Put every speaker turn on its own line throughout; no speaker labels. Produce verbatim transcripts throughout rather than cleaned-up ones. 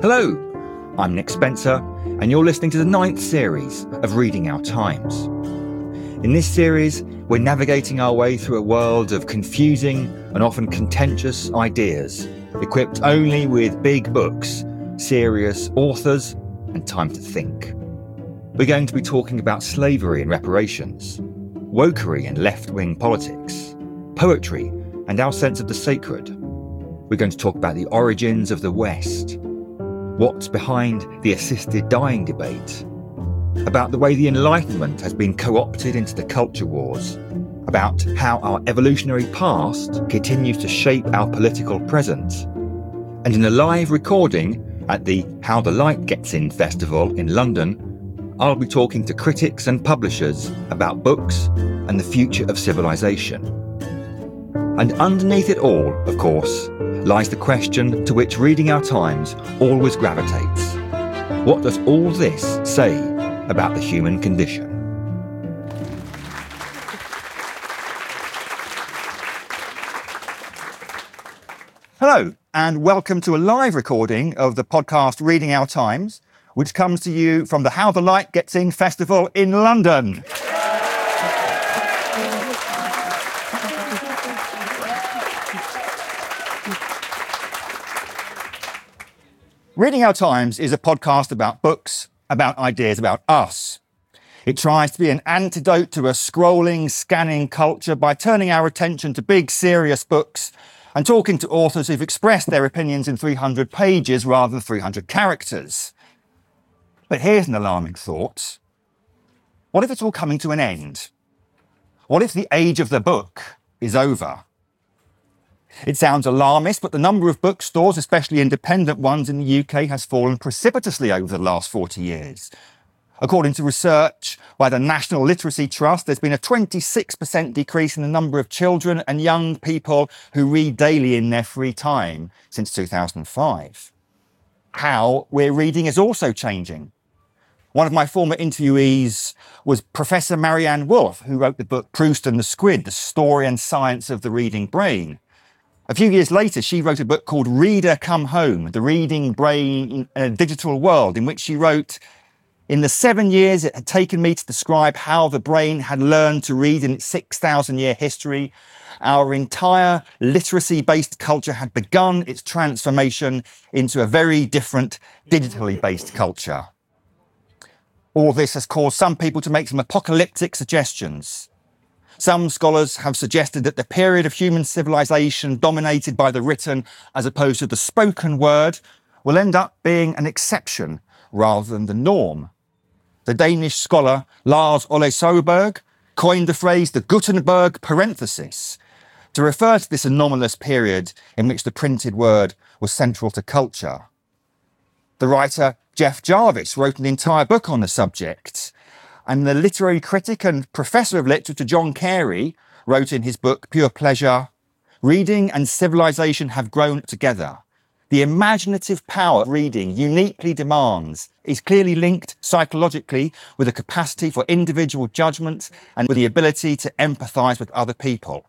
Hello, I'm Nick Spencer, and you're listening to the ninth series of Reading Our Times. In this series, we're navigating our way through a world of confusing and often contentious ideas, equipped only with big books, serious authors, and time to think. We're going to be talking about slavery and reparations, wokery and left-wing politics, poetry and our sense of the sacred. We're going to talk about the origins of the West, what's behind the assisted dying debate, about the way the Enlightenment has been co-opted into the culture wars, about how our evolutionary past continues to shape our political present. And in a live recording at the How the Light Gets In festival in London, I'll be talking to critics and publishers about books and the future of civilization. And underneath it all, of course, lies the question to which Reading Our Times always gravitates. What does all this say about the human condition? Hello, and welcome to a live recording of the podcast Reading Our Times, which comes to you from the How the Light Gets In festival in London. Reading Our Times is a podcast about books, about ideas, about us. It tries to be an antidote to a scrolling, scanning culture by turning our attention to big, serious books and talking to authors who've expressed their opinions in three hundred pages rather than three hundred characters. But here's an alarming thought. What if it's all coming to an end? What if the age of the book is over? It sounds alarmist, but the number of bookstores, especially independent ones in the U K, has fallen precipitously over the last forty years. According to research by the National Literacy Trust, there's been a twenty-six percent decrease in the number of children and young people who read daily in their free time since two thousand five. How we're reading is also changing. One of my former interviewees was Professor Marianne Wolf, who wrote the book Proust and the Squid, The Story and Science of the Reading Brain. A few years later, she wrote a book called Reader Come Home, The Reading Brain in a Digital World, in which she wrote, in the seven years it had taken me to describe how the brain had learned to read in its six thousand year history, our entire literacy-based culture had begun its transformation into a very different digitally based culture. All this has caused some people to make some apocalyptic suggestions. Some scholars have suggested that the period of human civilization dominated by the written as opposed to the spoken word will end up being an exception rather than the norm. The Danish scholar Lars Ole Søeberg coined the phrase the Gutenberg parenthesis to refer to this anomalous period in which the printed word was central to culture. The writer Jeff Jarvis wrote an entire book on the subject. And the literary critic and professor of literature John Carey wrote in his book Pure Pleasure, reading and civilization have grown together. The imaginative power reading uniquely demands is clearly linked psychologically with a capacity for individual judgment and with the ability to empathise with other people.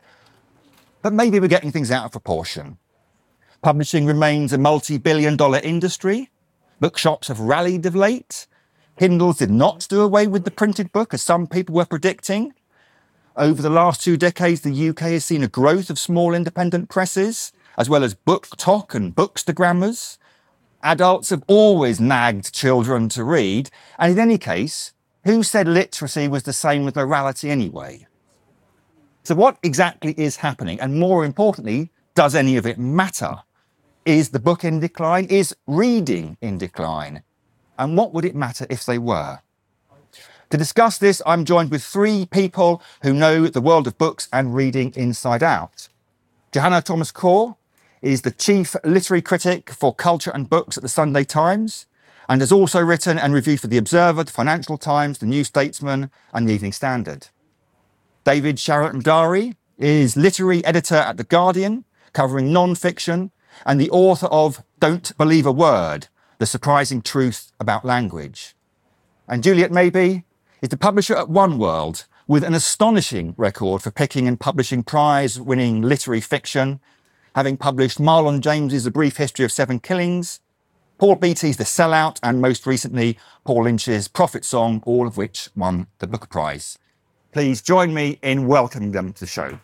But maybe we're getting things out of proportion. Publishing remains a multi-billion dollar industry. Bookshops have rallied of late. Kindles did not do away with the printed book, as some people were predicting. Over the last two decades, the U K has seen a growth of small independent presses, as well as BookTok and Bookstagrammers. Adults have always nagged children to read, and in any case, who said literacy was the same with morality anyway? So what exactly is happening? And more importantly, does any of it matter? Is the book in decline? Is reading in decline? And what would it matter if they were? To discuss this, I'm joined with three people who know the world of books and reading inside out. Johanna Thomas-Corr is the chief literary critic for culture and books at the Sunday Times, and has also written and reviewed for The Observer, The Financial Times, The New Statesman, and The Evening Standard. David Sharat-Mdari is literary editor at The Guardian, covering non-fiction, and the author of Don't Believe a Word, The Surprising Truth About Language. And Juliet Mabey is the publisher at One World, with an astonishing record for picking and publishing prize-winning literary fiction, having published Marlon James's A Brief History of Seven Killings, Paul Beattie's The Sellout, and most recently, Paul Lynch's Prophet Song, all of which won the Booker Prize. Please join me in welcoming them to the show.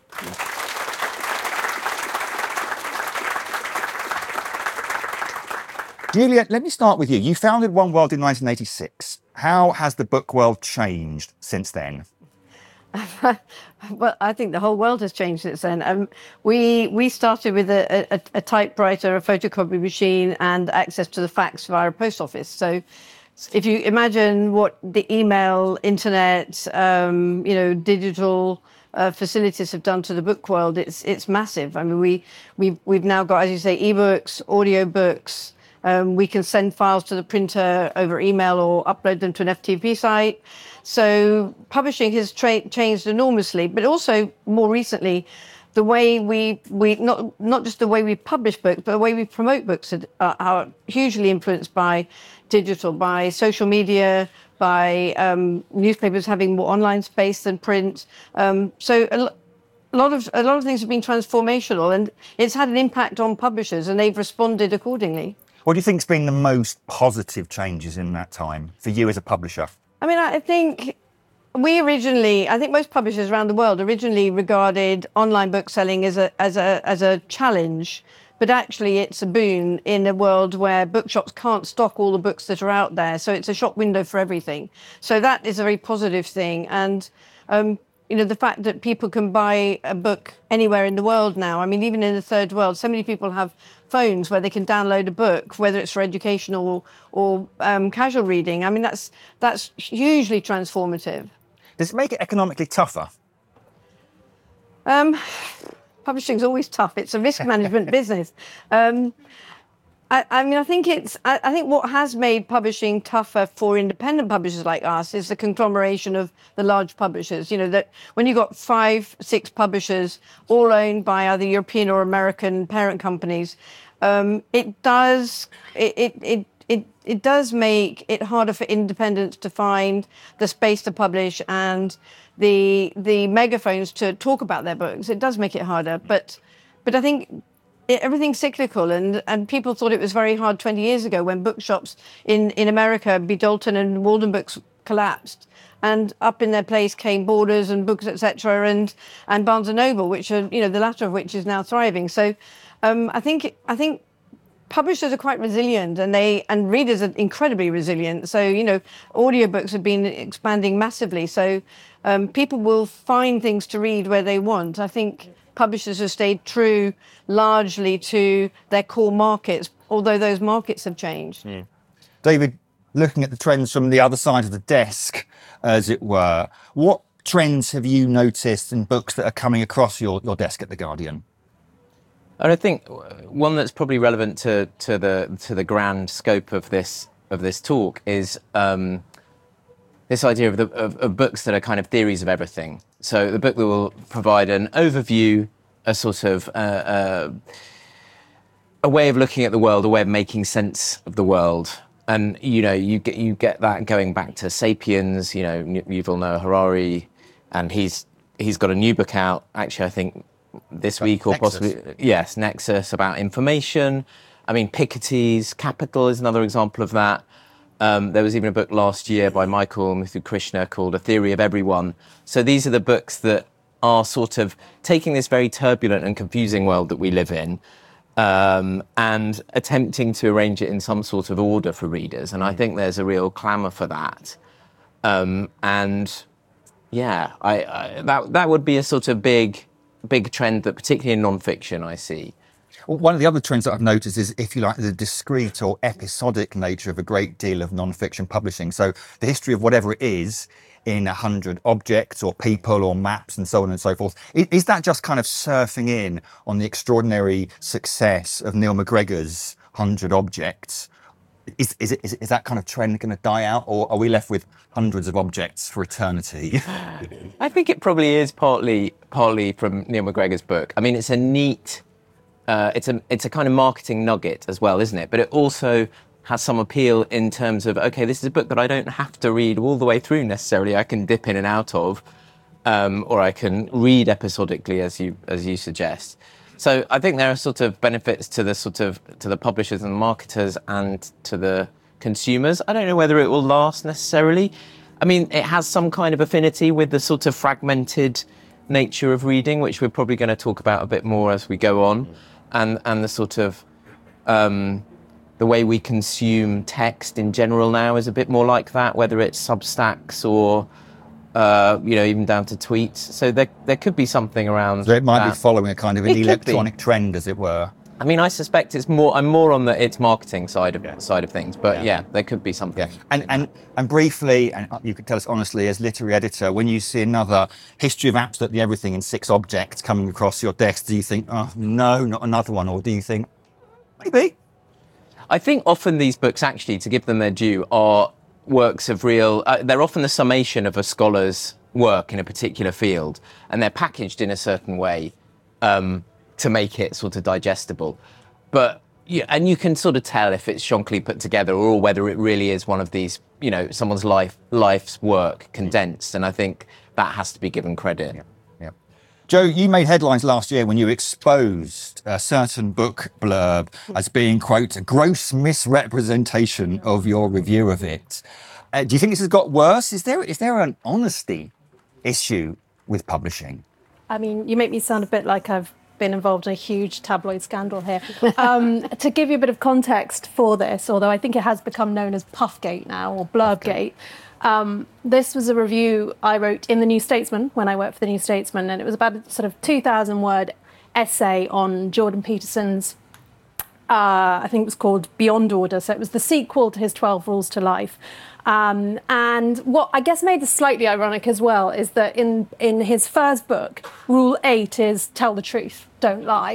Julia, let me start with you. You founded One World in nineteen eighty-six. How has the book world changed since then?
Well, I think the whole world has changed since then. Um, we we started with a, a, a typewriter, a photocopy machine, and access to the fax via a post office. So, if you imagine what the email, internet, um, you know, digital uh, facilities have done to the book world, it's it's massive. I mean, we we've we've now got, as you say, ebooks, audiobooks. Um, we can send files to the printer over email or upload them to an F T P site. So publishing has tra- changed enormously, but also more recently, the way we, we not not just the way we publish books, but the way we promote books are, are hugely influenced by digital, by social media, by um, newspapers having more online space than print. Um, so a, l- a lot of a lot of things have been transformational, and it's had an impact on publishers, and they've responded accordingly.
What do you think's been the most positive changes in that time for you as a publisher?
I mean, I think we originally, I think most publishers around the world originally regarded online book selling as a as a as a challenge, but actually it's a boon in a world where bookshops can't stock all the books that are out there. So it's a shop window for everything. So that is a very positive thing. And um, you know, the fact that people can buy a book anywhere in the world now. I mean, even in the third world, so many people have phones where they can download a book, whether it's for educational or, or um, casual reading. I mean, that's that's hugely transformative.
Does it make it economically tougher?
Um, publishing's always tough. It's a risk management business. Um, I, I mean, I think it's. I, I think what has made publishing tougher for independent publishers like us is the conglomeration of the large publishers. You know, that when you've got five, six publishers, all owned by either European or American parent companies, um, it does it, it it it it does make it harder for independents to find the space to publish and the the megaphones to talk about their books. It does make it harder, but but I think. It, everything's cyclical, and, and people thought it was very hard twenty years ago when bookshops in, in America, B. Dalton and Walden Books, collapsed, and up in their place came Borders and Books, et cetera, and and Barnes and Noble, which are, you know, the latter of which is now thriving. So, um, I think I think publishers are quite resilient, and they and readers are incredibly resilient. So, you know, audiobooks have been expanding massively. So, um, people will find things to read where they want. I think publishers have stayed true largely to their core markets, although those markets have changed.
Mm. David, looking at the trends from the other side of the desk, as it were, what trends have you noticed in books that are coming across your, your desk at The Guardian?
I think one that's probably relevant to, to the to the grand scope of this of this talk is um, this idea of, the, of, of books that are kind of theories of everything. So the book that will provide an overview, a sort of uh, uh, a way of looking at the world, a way of making sense of the world. And, you know, you get you get that going back to Sapiens, you know, Yuval Noah Harari, and he's he's got a new book out, actually, I think this week or
Nexus.
possibly, yes, Nexus, about information. I mean, Piketty's Capital is another example of that. Um, there was even a book last year by Michael Muthukrishna called A Theory of Everyone. So these are the books that are sort of taking this very turbulent and confusing world that we live in um, and attempting to arrange it in some sort of order for readers. And I think there's a real clamour for that. Um, and yeah, I, I, that that would be a sort of big, big trend that particularly in non-fiction I see.
Well, one of the other trends that I've noticed is, if you like, the discrete or episodic nature of a great deal of non-fiction publishing. So the history of whatever it is in a hundred objects or people or maps and so on and so forth. Is, is that just kind of surfing in on the extraordinary success of Neil MacGregor's hundred objects? Is, is, it, is, is that kind of trend going to die out, or are we left with hundreds of objects for eternity?
I think it probably is partly partly from Neil MacGregor's book. I mean, it's a neat... Uh, it's a it's a kind of marketing nugget as well, isn't it? But it also has some appeal in terms of, okay, this is a book that I don't have to read all the way through necessarily. I can dip in and out of, um, or I can read episodically, as you as you suggest. So I think there are sort of benefits to the sort of to the publishers and the marketers and to the consumers. I don't know whether it will last necessarily. I mean, it has some kind of affinity with the sort of fragmented nature of reading, which we're probably going to talk about a bit more as we go on, and and the sort of um, the way we consume text in general now is a bit more like that, whether it's Substacks or uh, you know, even down to tweets. So there there could be something around.
So it might
that.
be following a kind of an
It could
electronic
be.
trend, as it were.
I mean, I suspect it's more. I'm more on the it's marketing side of
Yeah.
side of things, but
Yeah.
yeah, there could be something.
Yeah, and, and and briefly, and you could tell us honestly, as literary editor, when you see another history of absolutely everything in six objects coming across your desk, do you think, oh no, not another one, or do you think maybe?
I think often these books, actually, to give them their due, are works of real. Uh, they're often the summation of a scholar's work in a particular field, and they're packaged in a certain way um, to make it sort of digestible. But yeah, and you can sort of tell if it's shonkily put together or whether it really is one of these, you know, someone's life life's work condensed. And I think that has to be given credit.
Yeah, yeah. Joe, you made headlines last year when you exposed a certain book blurb as being, quote, a gross misrepresentation of your review of it. Uh, do you think this has got worse? Is there is there an honesty issue with publishing?
I mean, you make me sound a bit like I've been involved in a huge tabloid scandal here. Um, to give you a bit of context for this, although I think it has become known as Puffgate now, or Blurbgate, um, this was a review I wrote in the New Statesman when I worked for the New Statesman, and it was about a sort of two thousand word essay on Jordan Peterson's, uh, I think it was called Beyond Order, so it was the sequel to his twelve Rules to Life. Um, and what I guess made this slightly ironic as well is that in, in his first book, Rule eight is tell the truth, don't lie.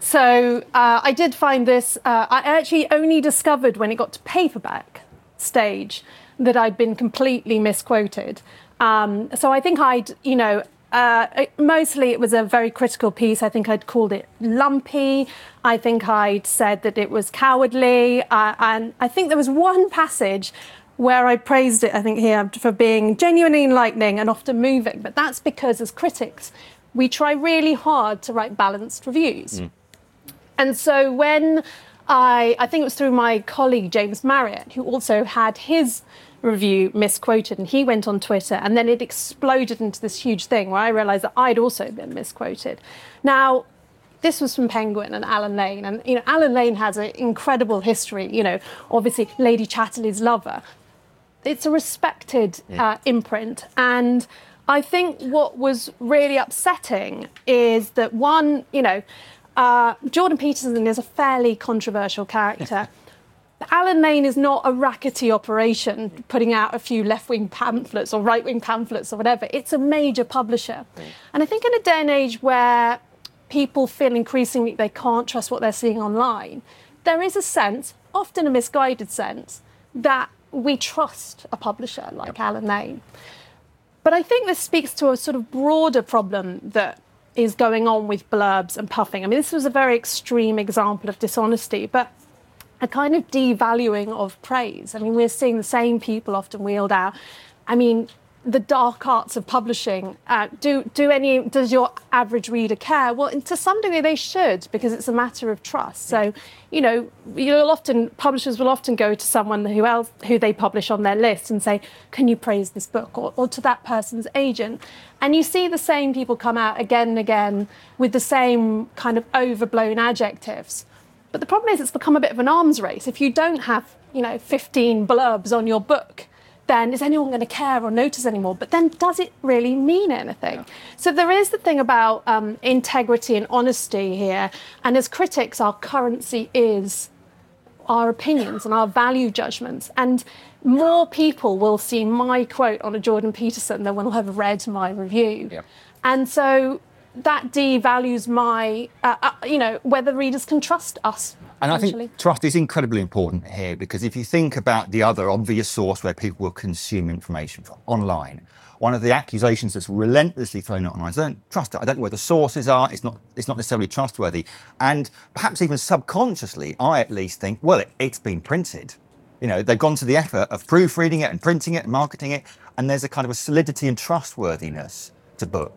So uh, I did find this, uh, I actually only discovered when it got to paperback stage that I'd been completely misquoted. Um, so I think I'd, you know, uh, it, mostly it was a very critical piece. I think I'd called it lumpy. I think I'd said that it was cowardly. Uh, and I think there was one passage where I praised it, I think here, for being genuinely enlightening and often moving. But that's because as critics, we try really hard to write balanced reviews. Mm. And so when I, I think it was through my colleague, James Marriott, who also had his review misquoted, and he went on Twitter, and then it exploded into this huge thing where I realised that I'd also been misquoted. Now, this was from Penguin and Alan Lane, and you know, Alan Lane has an incredible history, you know, obviously Lady Chatterley's lover. It's a respected uh, imprint, and I think what was really upsetting is that one, you know, uh, Jordan Peterson is a fairly controversial character. Alan Lane is not a rackety operation putting out a few left-wing pamphlets or right-wing pamphlets or whatever. It's a major publisher. Mm. And I think in a day and age where people feel increasingly they can't trust what they're seeing online, there is a sense, often a misguided sense, that we trust a publisher like yep. Alan Lane. But I think this speaks to a sort of broader problem that is going on with blurbs and puffing. I mean, this was a very extreme example of dishonesty, but a kind of devaluing of praise. I mean, we're seeing the same people often wheeled out. I mean, the dark arts of publishing. Uh, do do any does your average reader care? Well, to some degree they should, because it's a matter of trust. So, you know, you'll often publishers will often go to someone who else who they publish on their list and say, "Can you praise this book?" or, or to that person's agent, and you see the same people come out again and again with the same kind of overblown adjectives. But the problem is, it's become a bit of an arms race. If you don't have, you know, fifteen blurbs on your book, then is anyone going to care or notice anymore? But then does it really mean anything? Yeah. So there is the thing about um, integrity and honesty here. And as critics, our currency is our opinions and our value judgments. And more people will see my quote on a Jordan Peterson than will have read my review. Yeah. And so that devalues my, uh, uh, you know, whether readers can trust us.
And I think trust is incredibly important here, because if you think about the other obvious source where people will consume information from, online, one of the accusations that's relentlessly thrown out online is, I don't trust it. I don't know where the sources are. It's not, it's not necessarily trustworthy. And perhaps even subconsciously, I at least think, well, it, it's been printed. You know, they've gone to the effort of proofreading it and printing it and marketing it. And there's a kind of a solidity and trustworthiness to books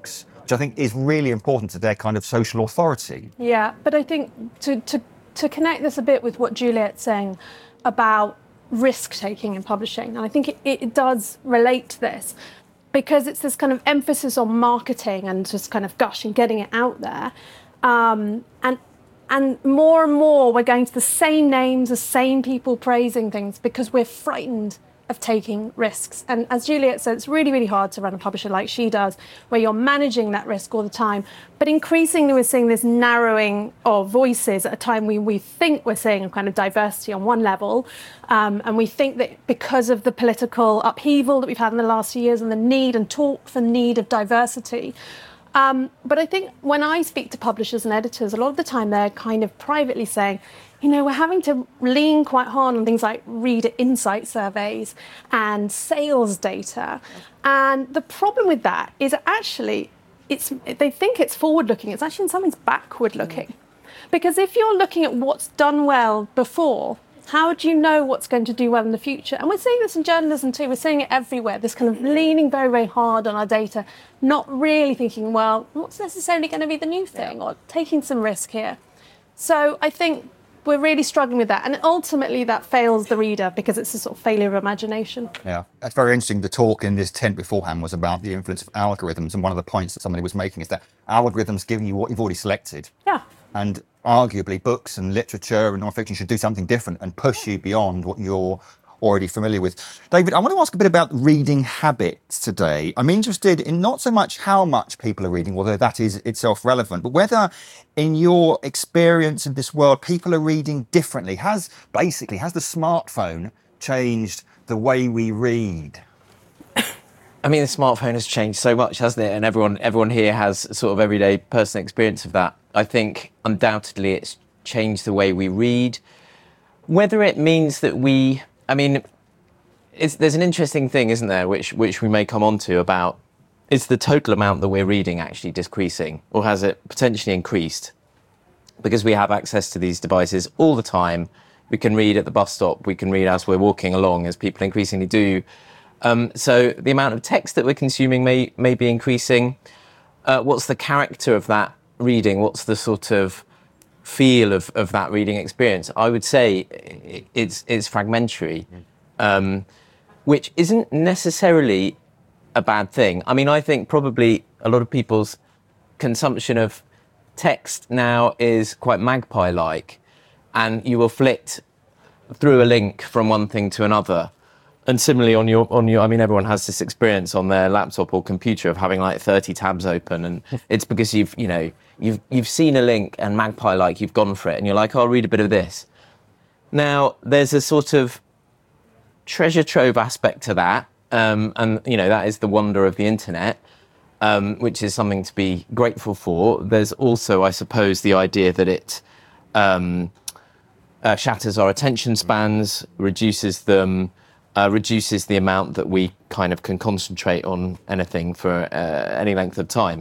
which I think is really important to their kind of social authority.
Yeah, but I think to, to, to connect this a bit with what Juliet's saying about risk-taking in publishing, and I think it, it does relate to this, because it's this kind of emphasis on marketing and just kind of gush and getting it out there. Um, and and more and more we're going to the same names, the same people praising things because we're frightened of taking risks. And as Juliet said, it's really, really hard to run a publisher like she does, where you're managing that risk all the time. But increasingly we're seeing this narrowing of voices at a time when we think we're seeing a kind of diversity on one level. Um, and we think that because of the political upheaval that we've had in the last few years and the need and talk for need of diversity. Um, but I think when I speak to publishers and editors, a lot of the time they're kind of privately saying, you know, we're having to lean quite hard on things like reader insight surveys and sales data. And the problem with that is actually, it's they think it's forward-looking. It's actually in some ways backward-looking. Because if you're looking at what's done well before, how do you know what's going to do well in the future? And we're seeing this in journalism too. We're seeing it everywhere, this kind of leaning very, very hard on our data, not really thinking, well, what's necessarily going to be the new thing, or taking some risk here. So I think we're really struggling with that. And ultimately that fails the reader because it's a sort of failure of imagination.
Yeah, that's very interesting. The talk in this tent beforehand was about the influence of algorithms. And one of the points that somebody was making is that algorithms giving you what you've already selected.
Yeah.
And arguably books and literature and non-fiction should do something different and push you beyond what you're already familiar with. David, I want to ask a bit about reading habits today. I'm interested in not so much how much people are reading, although that is itself relevant, but whether in your experience in this world, people are reading differently. Has basically, has the smartphone changed the way we read?
I mean, the smartphone has changed so much, hasn't it? And everyone, everyone here has sort of everyday personal experience of that. I think undoubtedly it's changed the way we read. Whether it means that we, I mean, it's, there's an interesting thing, isn't there, which which we may come on to about, is the total amount that we're reading actually decreasing, or has it potentially increased? Because we have access to these devices all the time. We can read at the bus stop, we can read as we're walking along, as people increasingly do. Um, so the amount of text that we're consuming may, may be increasing. Uh, what's the character of that reading? What's the sort of feel of, of that reading experience? I would say it's it's fragmentary, um, which isn't necessarily a bad thing. I mean, I think probably a lot of people's consumption of text now is quite magpie-like, and you will flit through a link from one thing to another. And similarly on your, on your, I mean, everyone has this experience on their laptop or computer of having like thirty tabs open, and it's because you've, you know, you've, you've seen a link and magpie-like, you've gone for it, and you're like, oh, I'll read a bit of this. Now, there's a sort of treasure trove aspect to that, um, and, you know, that is the wonder of the internet, um, which is something to be grateful for. There's also, I suppose, the idea that it um, uh, shatters our attention spans, reduces them, Uh, reduces the amount that we kind of can concentrate on anything for uh, any length of time.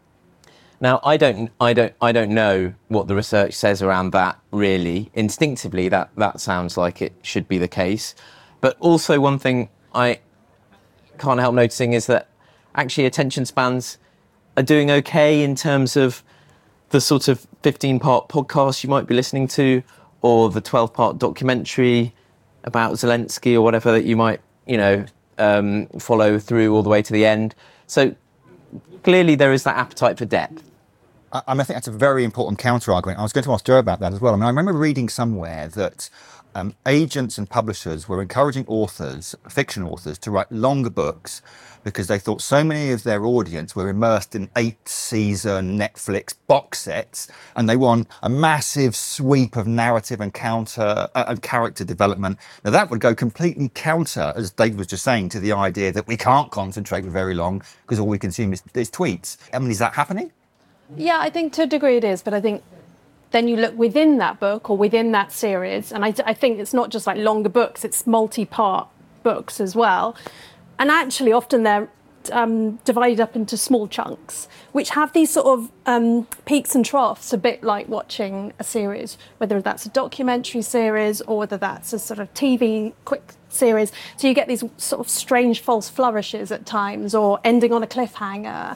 Now, I don't, I don't, I don't know what the research says around that. Really, instinctively, that that sounds like it should be the case. But also, one thing I can't help noticing is that actually attention spans are doing okay in terms of the sort of fifteen-part podcast you might be listening to, or the twelve-part documentary about Zelensky or whatever that you might, you know, um, follow through all the way to the end. So clearly there is that appetite for depth.
I, I, mean, I think that's a very important counter-argument. I was going to ask Joe about that as well. I mean, I remember reading somewhere that um, agents and publishers were encouraging authors, fiction authors, to write longer books because they thought so many of their audience were immersed in eight-season Netflix box sets, and they want a massive sweep of narrative and counter uh, and character development. Now, that would go completely counter, as Dave was just saying, to the idea that we can't concentrate for very long because all we consume is, is tweets. I mean, is that happening?
Yeah, I think to a degree it is, but I think then you look within that book or within that series, and I, I think it's not just like longer books, it's multi-part books as well. And actually, often they're um, divided up into small chunks, which have these sort of um, peaks and troughs, a bit like watching a series, whether that's a documentary series or whether that's a sort of T V quick series. So you get these sort of strange false flourishes at times, or ending on a cliffhanger.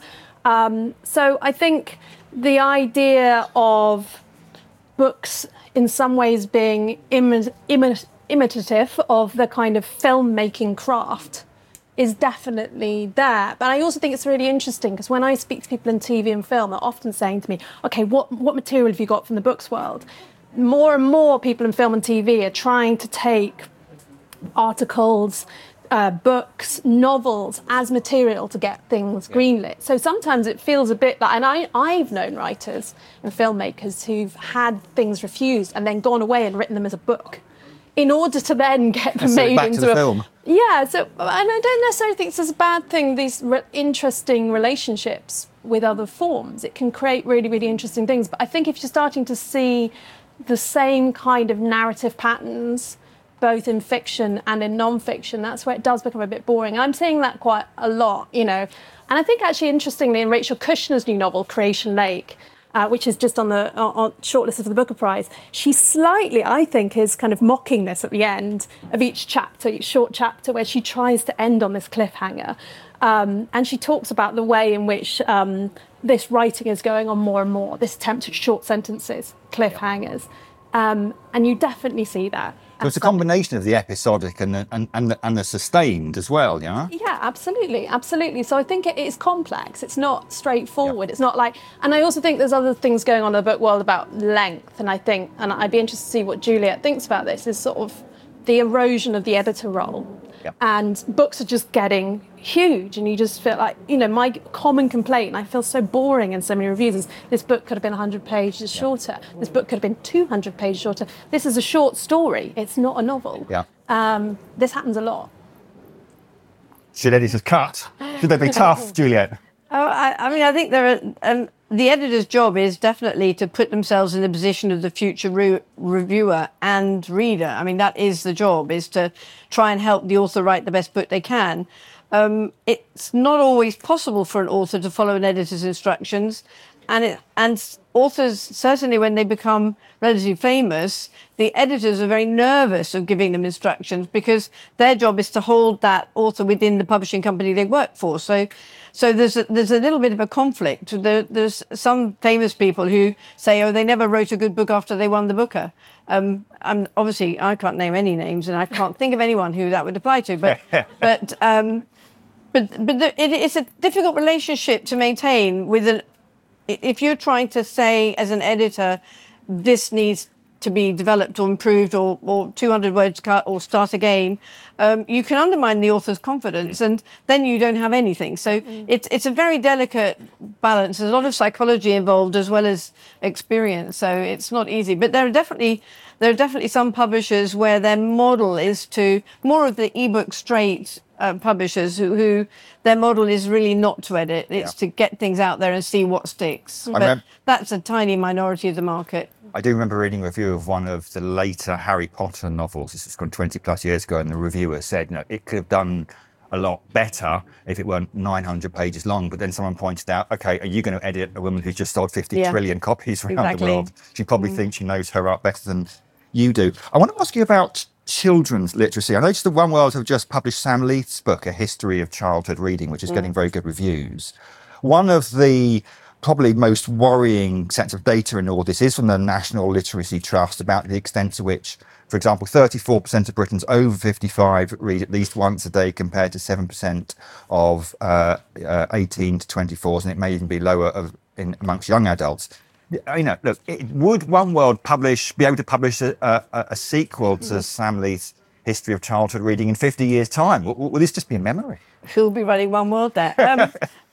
Um, so I think the idea of books in some ways being imi- imi- imitative of the kind of filmmaking craft is definitely there. But I also think it's really interesting because when I speak to people in T V and film, they're often saying to me, okay, what, what material have you got from the books world? More and more people in film and T V are trying to take articles, uh, books, novels as material to get things yeah. greenlit. So sometimes it feels a bit like, and I, I've known writers and filmmakers who've had things refused and then gone away and written them as a book in order to then get them made
back
into
to the
a
film.
Yeah, so, and I don't necessarily think it's a bad thing, these re- interesting relationships with other forms. It can create really, really interesting things. But I think if you're starting to see the same kind of narrative patterns, both in fiction and in non-fiction, that's where it does become a bit boring. I'm seeing that quite a lot, you know. And I think actually, interestingly, in Rachel Kushner's new novel, Creation Lake, Uh, which is just on the on, on shortlist of the Booker Prize, she slightly, I think, is kind of mocking this at the end of each chapter, each short chapter, where she tries to end on this cliffhanger. Um, and she talks about the way in which um, this writing is going on more and more, this attempt at short sentences, cliffhangers. Um, and you definitely see that.
So it's a combination of the episodic and the, and, and, the, and the sustained as well, yeah?
Yeah, absolutely, absolutely. So I think it is complex. It's not straightforward. Yep. It's not like... And I also think there's other things going on in the book world about length. And I think, and I'd be interested to see what Juliet thinks about this, is sort of the erosion of the editor role.
Yep.
And books are just getting huge, and you just feel like, you know, my common complaint, and I feel so boring in so many reviews, is this book could have been one hundred pages shorter. Yep. This book could have been two hundred pages shorter. This is a short story. It's not a novel.
Yeah.
Um, this happens a lot.
Should editors cut? Should they be tough, Juliet?
Oh, I, I mean, I think there are... Um, the editor's job is definitely to put themselves in the position of the future re- reviewer and reader. I mean, that is the job, is to try and help the author write the best book they can. Um, it's not always possible for an author to follow an editor's instructions. And it, and authors, certainly when they become relatively famous, the editors are very nervous of giving them instructions because their job is to hold that author within the publishing company they work for. So so there's a, there's a little bit of a conflict. There, there's some famous people who say, oh, they never wrote a good book after they won the Booker. Um, I'm, obviously, I can't name any names and I can't think of anyone who that would apply to. But but um, but, but the, it, it's a difficult relationship to maintain with an... If you're trying to say, as an editor, this needs to be developed or improved or, or two hundred words cut or start again, um, you can undermine the author's confidence and then you don't have anything. So mm. it's it's a very delicate balance. There's a lot of psychology involved as well as experience. So it's not easy. But there are definitely there are definitely some publishers where their model is to more of the ebook straight uh, publishers who, who their model is really not to edit. It's yeah. to get things out there and see what sticks. I but remember, that's a tiny minority of the market.
I do remember reading a review of one of the later Harry Potter novels. This is twenty plus years ago, and the reviewer said, you know, it could have done a lot better if it weren't nine hundred pages long. But then someone pointed out, okay, are you going to edit a woman who's just sold fifty yeah. trillion copies around
exactly.
the world? She probably
mm.
thinks she knows her art better than you do. I want to ask you about children's literacy. I noticed that One World have just published Sam Leith's book, A History of Childhood Reading, which is mm. getting very good reviews. One of the probably most worrying sets of data in all this is from the National Literacy Trust about the extent to which, for example, thirty-four percent of Britons over fifty-five read at least once a day compared to seven percent of uh, uh, eighteen to twenty-fours, and it may even be lower of, in amongst young adults. You know, look, it, would One World publish, be able to publish a, a, a sequel to Sam Leith's History of Childhood Reading in fifty years' time? Will, will this just be a memory?
Who'll be running One World there? Um,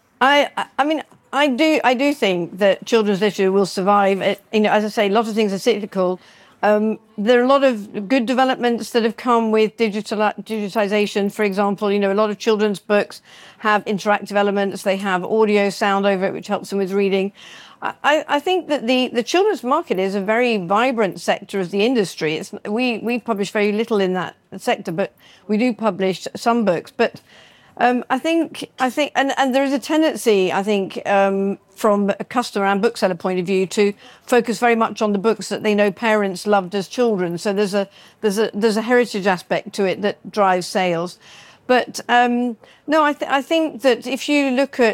I, I mean, I do, I do think that children's literature will survive. It, you know, as I say, a lot of things are cyclical. Um, there are a lot of good developments that have come with digital digitization. For example, you know, a lot of children's books have interactive elements. They have audio sound over it, which helps them with reading. I, I think that the, the children's market is a very vibrant sector of the industry. It's, we, we publish very little in that sector, but we do publish some books. But um, I think, I think, and, and there is a tendency, I think, um, from a customer and bookseller point of view, to focus very much on the books that they know parents loved as children. So there's a there's a there's a heritage aspect to it that drives sales. But um, no, I th- I think that if you look at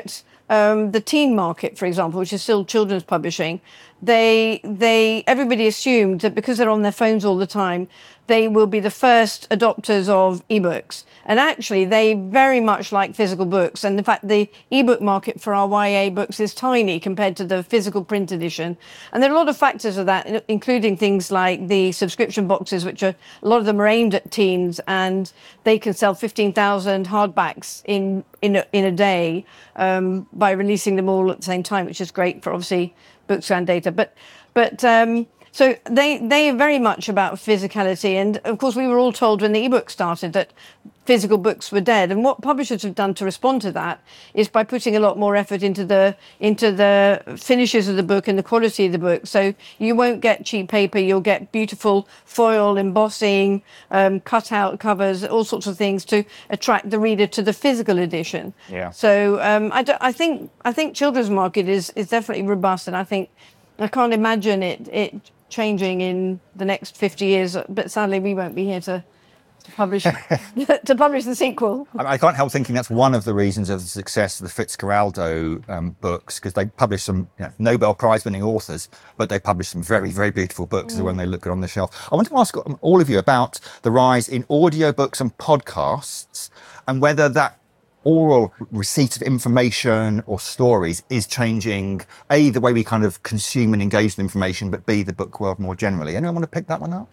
um, the teen market, for example, which is still children's publishing, they they everybody assumed that because they're on their phones all the time, they will be the first adopters of ebooks. And actually, they very much like physical books. And in fact, the ebook market for our Y A books is tiny compared to the physical print edition. And there are a lot of factors of that, including things like the subscription boxes, which are, a lot of them are aimed at teens, and they can sell fifteen thousand hardbacks in, in, a, in a day um, by releasing them all at the same time, which is great for, obviously, Bookscan data. But, but um, so they, they are very much about physicality. And of course, we were all told when the ebook started that physical books were dead. And what publishers have done to respond to that is by putting a lot more effort into the into the finishes of the book and the quality of the book. So you won't get cheap paper, you'll get beautiful foil, embossing, um, cut-out covers, all sorts of things to attract the reader to the physical edition.
Yeah.
So um, I, I think I think children's market is, is definitely robust, and I think I can't imagine it it changing in the next fifty years. But sadly, we won't be here to. To publish, to publish the sequel.
I, I can't help thinking that's one of the reasons of the success of the Fitzcarraldo um, books, because they publish some you know, Nobel Prize-winning authors, but they publish some very, very beautiful books mm. when they look good on the shelf. I want to ask all of you about the rise in audiobooks and podcasts, and whether that oral receipt of information or stories is changing, A, the way we kind of consume and engage with information, but B, the book world more generally. Anyone want to pick that one up?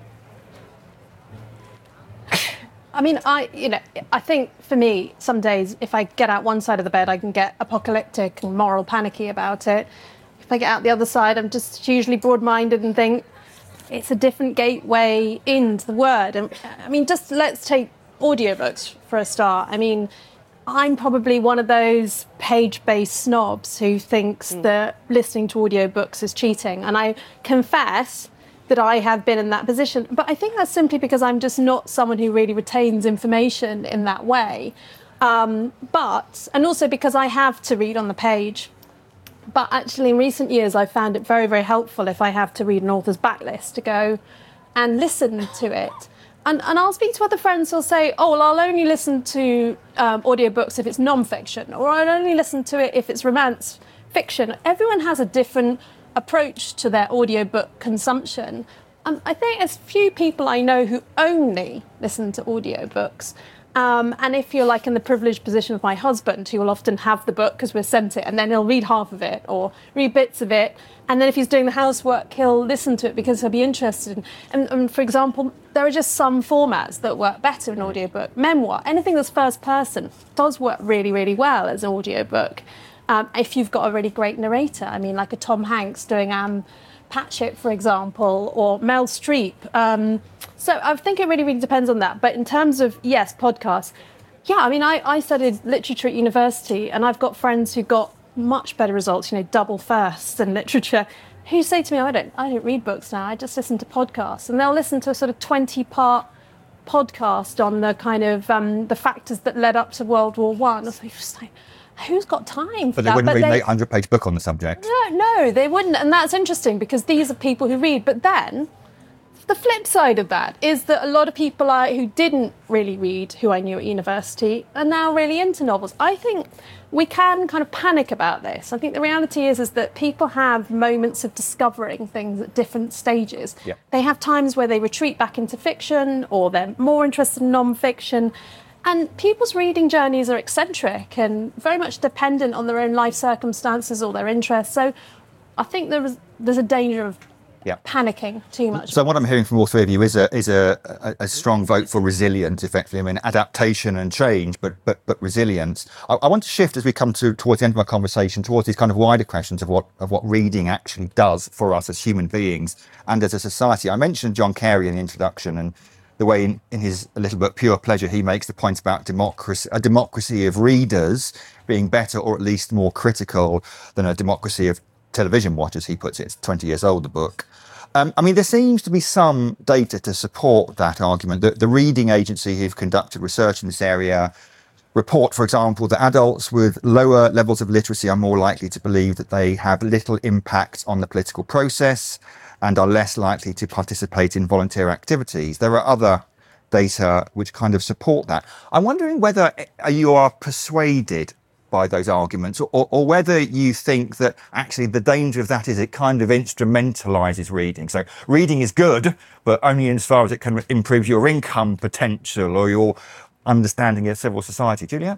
I mean, I, you know, I think for me, some days, if I get out one side of the bed, I can get apocalyptic and moral panicky about it. If I get out the other side, I'm just hugely broad-minded and think it's a different gateway into the word. And I mean, just let's take audiobooks for a start. I mean, I'm probably one of those page-based snobs who thinks mm. that listening to audiobooks is cheating. And I confess that I have been in that position. But I think that's simply because I'm just not someone who really retains information in that way. Um, but, and also because I have to read on the page. But actually in recent years, I've found it very, very helpful if I have to read an author's backlist to go and listen to it. And, and I'll speak to other friends who'll say, oh, well, I'll only listen to um, audiobooks if it's non-fiction, or I'll only listen to it if it's romance fiction. Everyone has a different approach to their audiobook consumption. Um, I think there's few people I know who only listen to audiobooks. Um, and if you're like in the privileged position of my husband, who will often have the book because we're sent it, and then he'll read half of it or read bits of it. And then if he's doing the housework, he'll listen to it because he'll be interested in. And, and for example, there are just some formats that work better in audiobook. Memoir, anything that's first person, does work really, really well as an audiobook. Um, if you've got a really great narrator, I mean, like a Tom Hanks doing Anne Patchett, for example, or Mel Streep. Um, so I think it really, really depends on that. But in terms of, yes, podcasts, yeah, I mean, I, I studied literature at university, and I've got friends who got much better results, you know, double firsts in literature, who say to me, I don't, I don't read books now, I just listen to podcasts. And they'll listen to a sort of twenty-part podcast on the kind of, um, the factors that led up to World War One. I was like, just like, who's got time for
but they
that?
wouldn't
but
read
they,
an eight hundred page book on the subject.
No, no, they wouldn't. And that's interesting because these are people who read. But then the flip side of that is that a lot of people I, who didn't really read, who I knew at university, are now really into novels. I think we can kind of panic about this. I think the reality is, is that people have moments of discovering things at different stages.
Yeah.
They have times where they retreat back into fiction, or they're more interested in non-fiction. And people's reading journeys are eccentric and very much dependent on their own life circumstances or their interests. So I think there is, there's a danger of
yeah.
panicking too much.
So what I'm hearing from all three of you is a is a, a, a strong vote for resilience, effectively. I mean, adaptation and change, but but but resilience. I, I want to shift as we come to towards the end of my conversation towards these kind of wider questions of what of what reading actually does for us as human beings and as a society. I mentioned John Carey in the introduction, and the way in, in his little book, Pure Pleasure, he makes the point about democracy, a democracy of readers being better or at least more critical than a democracy of television watchers, he puts it. It's twenty years old, the book. Um, I mean, there seems to be some data to support that argument. The, the Reading Agency, who've conducted research in this area, report, for example, that adults with lower levels of literacy are more likely to believe that they have little impact on the political process and are less likely to participate in volunteer activities. There are other data which kind of support that. I'm wondering whether you are persuaded by those arguments, or, or whether you think that actually the danger of that is it kind of instrumentalizes reading. So reading is good, but only insofar as it can improve your income potential or your understanding of civil society. Julia?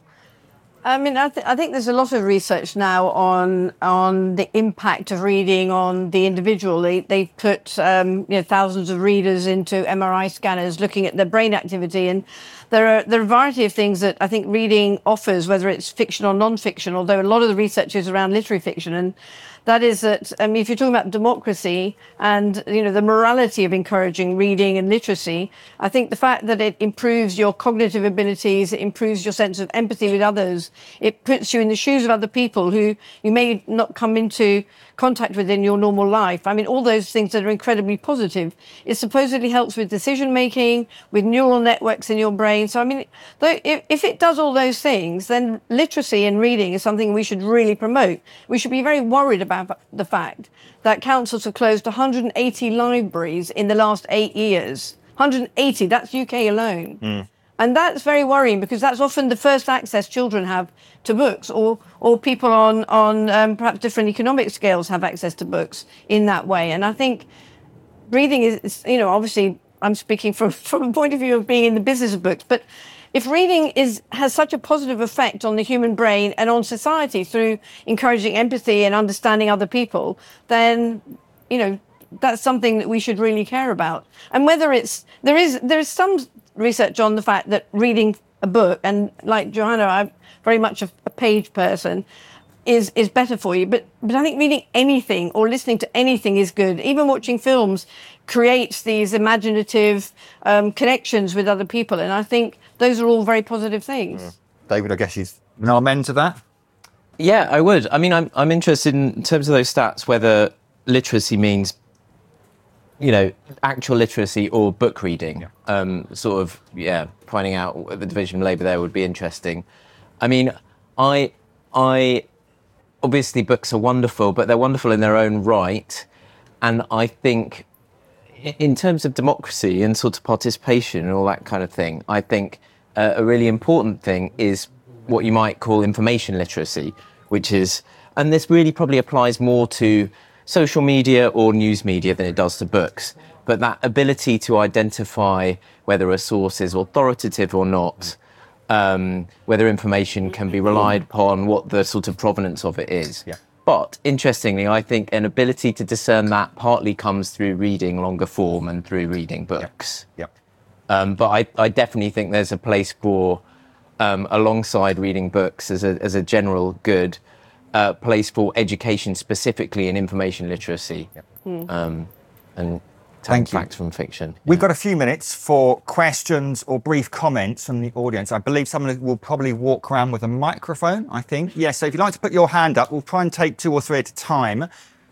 I mean, I, th- I think there's a lot of research now on on the impact of reading on the individual. They they put um, you know, thousands of readers into M R I scanners looking at their brain activity, and there are there are a variety of things that I think reading offers, whether it's fiction or non-fiction. Although a lot of the research is around literary fiction, and that is that, I mean, if you're talking about democracy and, you know, the morality of encouraging reading and literacy, I think the fact that it improves your cognitive abilities, it improves your sense of empathy with others, it puts you in the shoes of other people who you may not come into contact with in your normal life. I mean, all those things that are incredibly positive. It supposedly helps with decision making, with neural networks in your brain. So, I mean, though, if, if it does all those things, then literacy and reading is something we should really promote. We should be very worried about the fact that councils have closed one hundred eighty libraries in the last eight years. one hundred eighty, that's U K alone. Mm. And that's very worrying because that's often the first access children have to books, or or people on, on um, perhaps different economic scales have access to books in that way. And I think reading is, you know, obviously I'm speaking from, from a point of view of being in the business of books, but if reading is has such a positive effect on the human brain and on society through encouraging empathy and understanding other people, then, you know, that's something that we should really care about. And whether it's, there is there is some research on the fact that reading a book, and like Johanna, I'm very much a, a page person, is is better for you. But but I think reading anything or listening to anything is good. Even watching films creates these imaginative um, connections with other people. And I think those are all very positive things. Mm.
David, I guess you've no amen to that?
Yeah, I would. I mean, I'm I'm interested in terms of those stats, whether literacy means, you know, actual literacy or book reading. Yeah. Um, sort of, yeah, finding out what the division of labour there would be interesting. I mean, I, I, obviously books are wonderful, but they're wonderful in their own right. And I think in terms of democracy and sort of participation and all that kind of thing, I think uh, a really important thing is what you might call information literacy, which is, and this really probably applies more to social media or news media than it does to books, but that ability to identify whether a source is authoritative or not, um, whether information can be relied upon, what the sort of provenance of it is.
Yeah.
But interestingly, I think an ability to discern that partly comes through reading longer form and through reading books.
Yep. Yep.
Um, but I, I definitely think there's a place for, um, alongside reading books as a, as a general good, uh, place for education specifically in information literacy. Yep. Mm. Um, and
Thank you.
Facts from fiction.
We've
yeah.
got a few minutes for questions or brief comments from the audience. I believe someone will probably walk around with a microphone, I think. Yes, so if you'd like to put your hand up, we'll try and take two or three at a time.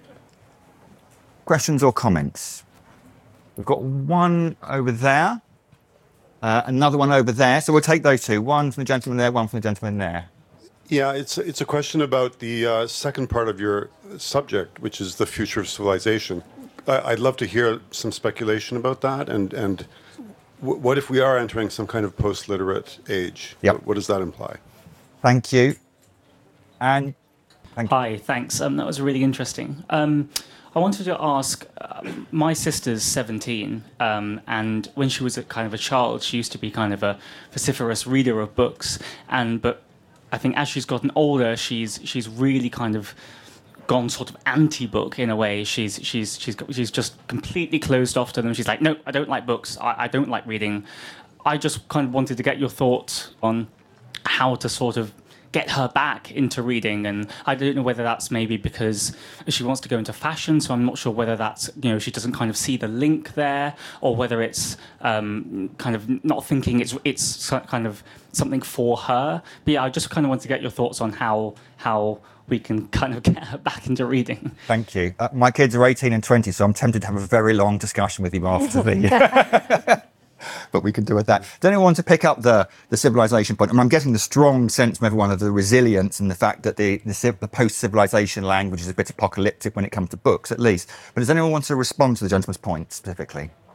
Questions or comments? We've got one over there, uh, another one over there. So we'll take those two. One from the gentleman there, one from the gentleman there.
Yeah, it's, it's a question about the uh, second part of your subject, which is the future of civilization. I'd love to hear some speculation about that, and and w- what if we are entering some kind of post-literate age?
Yep.
What, what does that imply?
Thank you. And thank you.
Hi, thanks. Um, that was really interesting. Um, I wanted to ask, uh, my sister's seventeen, um, and when she was a, kind of a child, she used to be kind of a vociferous reader of books, and but I think as she's gotten older, she's she's really kind of gone sort of anti-book in a way. She's she's she's she's just completely closed off to them. She's like, no, I don't like books. I, I don't like reading. I just kind of wanted to get your thoughts on how to sort of get her back into reading, and I don't know whether that's maybe because she wants to go into fashion, so I'm not sure whether that's, you know, she doesn't kind of see the link there, or whether it's um, kind of not thinking it's it's kind of something for her. But yeah, I just kind of want to get your thoughts on how how we can kind of get her back into reading.
Thank you. Uh, my kids are eighteen and twenty, so I'm tempted to have a very long discussion with you after the... But we can do with that. Does anyone want to pick up the, the civilization point? I mean, I'm getting the strong sense from everyone of the resilience and the fact that the, the, the post-civilization language is a bit apocalyptic when it comes to books, at least. But does anyone want to respond to the gentleman's point specifically?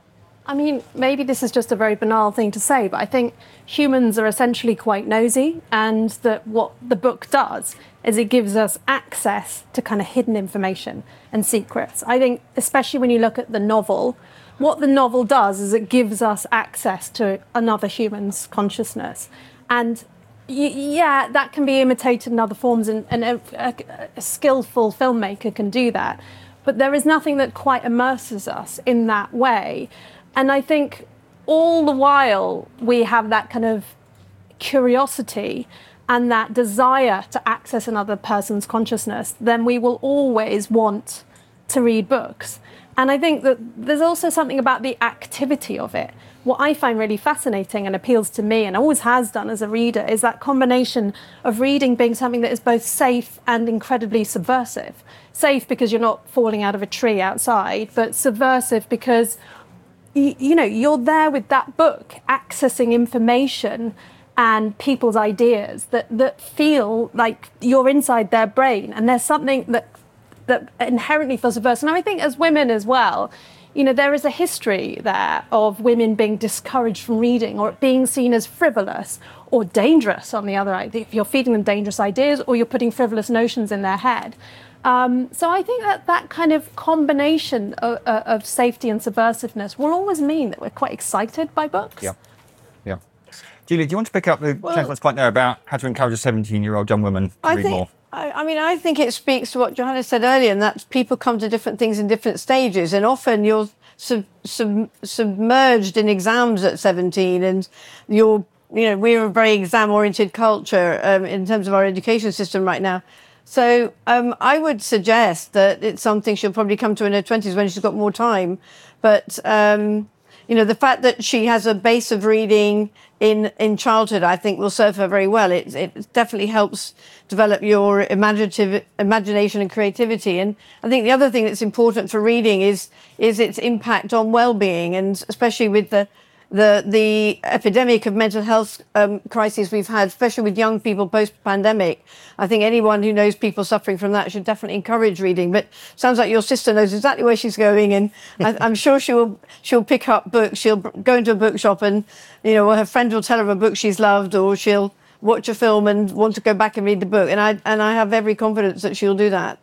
I mean, maybe this is just a very banal thing to say, but I think humans are essentially quite nosy, and that what the book does is it gives us access to kind of hidden information and secrets. I think, especially when you look at the novel, what the novel does is it gives us access to another human's consciousness. And y- yeah, that can be imitated in other forms, and, and a, a, a skillful filmmaker can do that. But there is nothing that quite immerses us in that way. And I think all the while we have that kind of curiosity and that desire to access another person's consciousness, then we will always want to read books. And I think that there's also something about the activity of it. What I find really fascinating and appeals to me, and always has done as a reader, is that combination of reading being something that is both safe and incredibly subversive. Safe because you're not falling out of a tree outside, but subversive because you, you know, you're there with that book, accessing information and people's ideas that, that feel like you're inside their brain. And there's something that that inherently feels subversive. And I think as women as well, you know, there is a history there of women being discouraged from reading, or being seen as frivolous or dangerous on the other end. If you're feeding them dangerous ideas, or you're putting frivolous notions in their head. Um, so I think that that kind of combination of, uh, of safety and subversiveness will always mean that we're quite excited by books.
Yeah, yeah. Julia, do you want to pick up the
Well,
gentleman's point there about how to encourage a seventeen-year-old young woman to
I
read
think,
more?
I, I mean, I think it speaks to what Johanna said earlier, and that people come to different things in different stages, and often you're sub, sub, submerged in exams at seventeen, and you're, you know, we're a very exam-oriented culture um, in terms of our education system right now. So um, I would suggest that it's something she'll probably come to in her twenties when she's got more time. But, um, you know, the fact that she has a base of reading in, in childhood, I think will serve her very well. It, it definitely helps develop your imaginative imagination and creativity. And I think the other thing that's important for reading is, is its impact on well-being, and especially with the The, the epidemic of mental health um, crises we've had, especially with young people post-pandemic. I think anyone who knows people suffering from that should definitely encourage reading. But sounds like your sister knows exactly where she's going, and I, I'm sure she'll she'll pick up books. She'll go into a bookshop, and you know, her friend will tell her a book she's loved, or she'll watch a film and want to go back and read the book. And I and I have every confidence that she'll do that.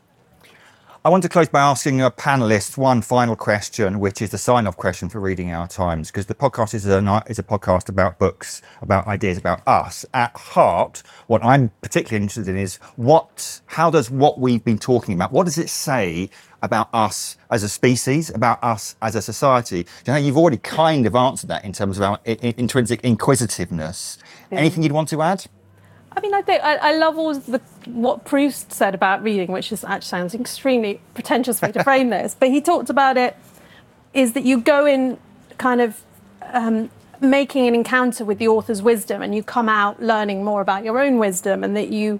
I want to close by asking our panellists one final question, which is the sign-off question for Reading Our Times, because the podcast is a, is a podcast about books, about ideas, about us. At heart, what I'm particularly interested in is what, how does what we've been talking about, what does it say about us as a species, about us as a society? You know, you've already kind of answered that in terms of our I- I- intrinsic inquisitiveness. Yeah. Anything you'd want to add?
I mean, I think I, I love all the what Proust said about reading, which is actually sounds extremely pretentious way to frame this. But he talked about it is that you go in kind of um, making an encounter with the author's wisdom, and you come out learning more about your own wisdom, and that you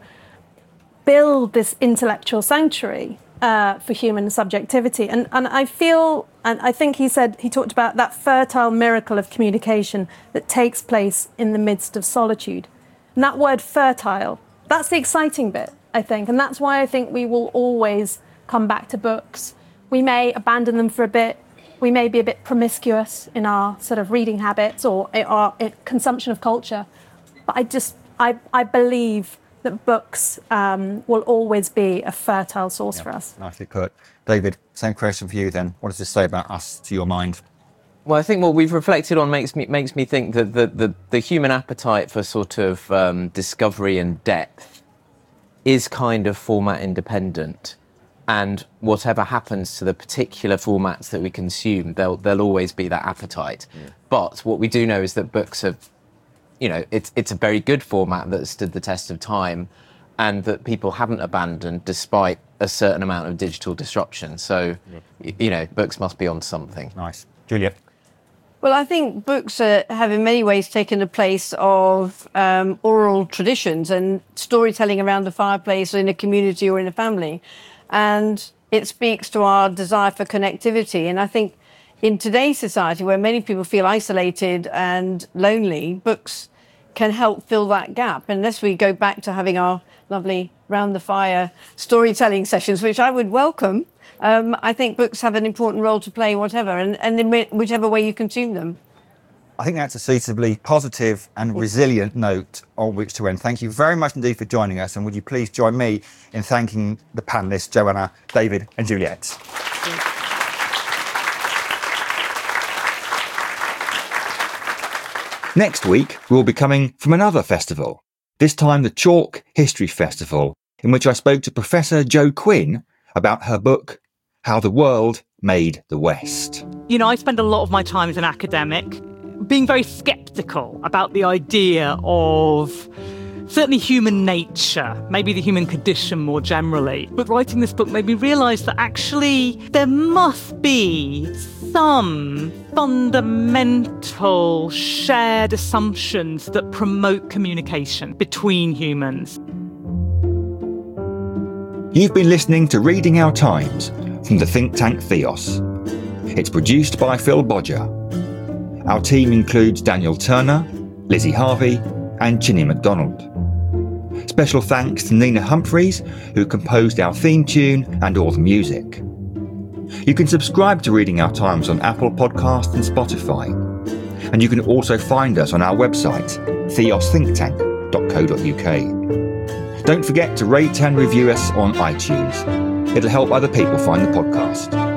build this intellectual sanctuary uh, for human subjectivity. And and I feel, and I think he said he talked about that fertile miracle of communication that takes place in the midst of solitude. And that word fertile, that's the exciting bit, I think. And that's why I think we will always come back to books. We may abandon them for a bit. We may be a bit promiscuous in our sort of reading habits, or our consumption of culture. But I just, I, I believe that books um, will always be a fertile source
Yeah,
for us.
Nicely put. David, same question for you then. What does this say about us to your mind?
Well, I think what we've reflected on makes me makes me think that the, the, the human appetite for sort of um, discovery and depth is kind of format independent, and whatever happens to the particular formats that we consume, there'll there'll always be that appetite. Yeah. But what we do know is that books are, you know, it's it's a very good format that stood the test of time, and that people haven't abandoned despite a certain amount of digital disruption. So, yeah. you know, books must be on something.
Nice. Julia?
Well, I think books uh, have in many ways taken the place of um, oral traditions and storytelling around the fireplace or in a community or in a family. And it speaks to our desire for connectivity. And I think in today's society, where many people feel isolated and lonely, books can help fill that gap. Unless we go back to having our lovely round the fire storytelling sessions, which I would welcome. Um, I think books have an important role to play, whatever, and, and in whichever way you consume them.
I think that's a suitably positive and resilient note on which to end. Thank you very much indeed for joining us, and would you please join me in thanking the panellists, Joanna, David and Juliet. Next week, we'll be coming from another festival, this time the Chalk History Festival, in which I spoke to Professor Jo Quinn about her book, How the World Made the West.
You know, I spend a lot of my time as an academic being very sceptical about the idea of certainly human nature, maybe the human condition more generally. But writing this book made me realise that actually there must be some fundamental shared assumptions that promote communication between humans.
You've been listening to Reading Our Times from the think tank Theos. It's produced by Phil Bodger. Our team includes Daniel Turner, Lizzie Harvey and Chinny MacDonald. Special thanks to Nina Humphreys, who composed our theme tune and all the music. You can subscribe to Reading Our Times on Apple Podcasts and Spotify. And you can also find us on our website, theos think tank dot co dot uk. Don't forget to rate and review us on iTunes. It'll help other people find the podcast.